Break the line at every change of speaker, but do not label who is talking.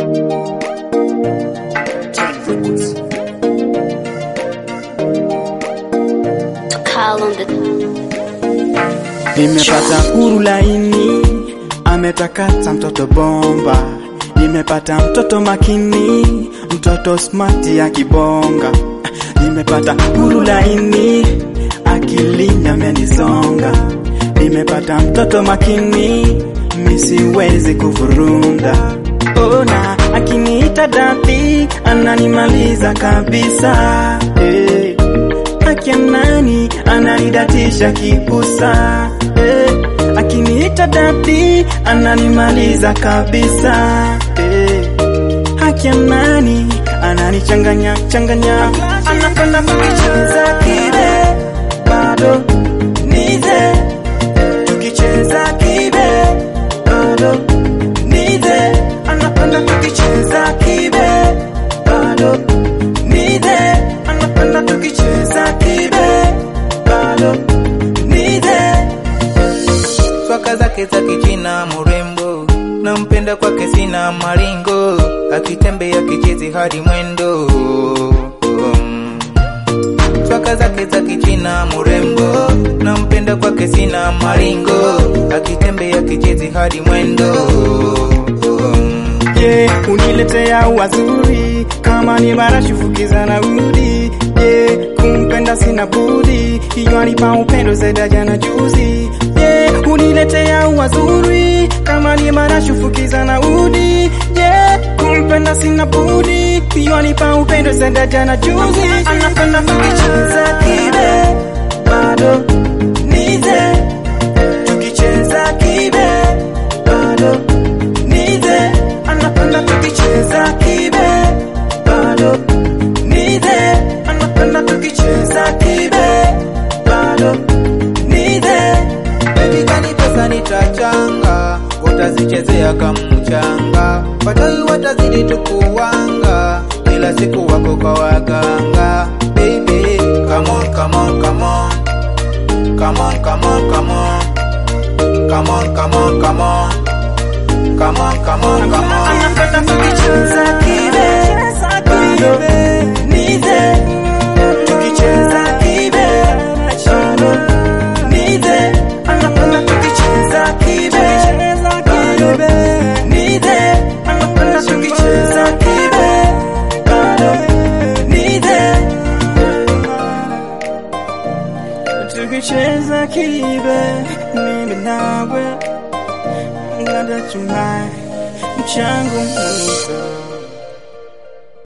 Nimepata huru laini, ametakata mtoto bomba. Nimepata mtoto makini, mtoto smart ya kibonga. Nimepata huru laini, akili amenisonga. Nimepata mtoto makini, misiwezi kuvurunda. Ona akiniita dadi, ananimaliza kabisa. Akianani ananidatisha kipusa. Akiniita dadi, ananimaliza kabisa. Akianani ananichanganya changanya. Anapenda kukicheza kibe, bado nize. Tukicheza kibe, bado nize. Anapenda kukicheza kibe, bado nize. Anapenda tukicheza kibe, bado nize.
Swaka zake za kichina murembo, nampenda kwake sina maringo. Akitembea kichezi hadi mwendo. Swaka zake za kichina murembo, nampenda kwake sina maringo. Akitembea kichezi hadi mwendo.
Uniletea wazuri, kama ni marashufukiza na udi. Kumpenda sina budi, hiyo anipa upendo zaidi jana juzi. Uniletea wazuri, kama ni marashufukiza na udi. Kumpenda sina budi, hiyo anipa upendo zaidi jana juzi. Anapenda kukicheza kibe, bado nize. Tukicheza kibe, bado nize. Anapenda tukicheza kibe, bado nize. Anapenda tukicheza kibe, bado nize.
Baby gani pesa nitachanga, utazichezea kama mchanga. Watoi watazidi tukuwanga, kila siku wako kwa waganga. Baby, come on, come on, come on. Come on, come on, come on. Come on, come on, come on. Come on, come on, come on.
Anapenda tukicheza kibe, bado nize. Tukicheza kibe, bado nize. Anapenda tukicheza kibe, bado nize. Anapenda tukicheza kibe, bado nize. Tukicheza kibe, mimi nawe. Ngada chumai, mchango mwisho.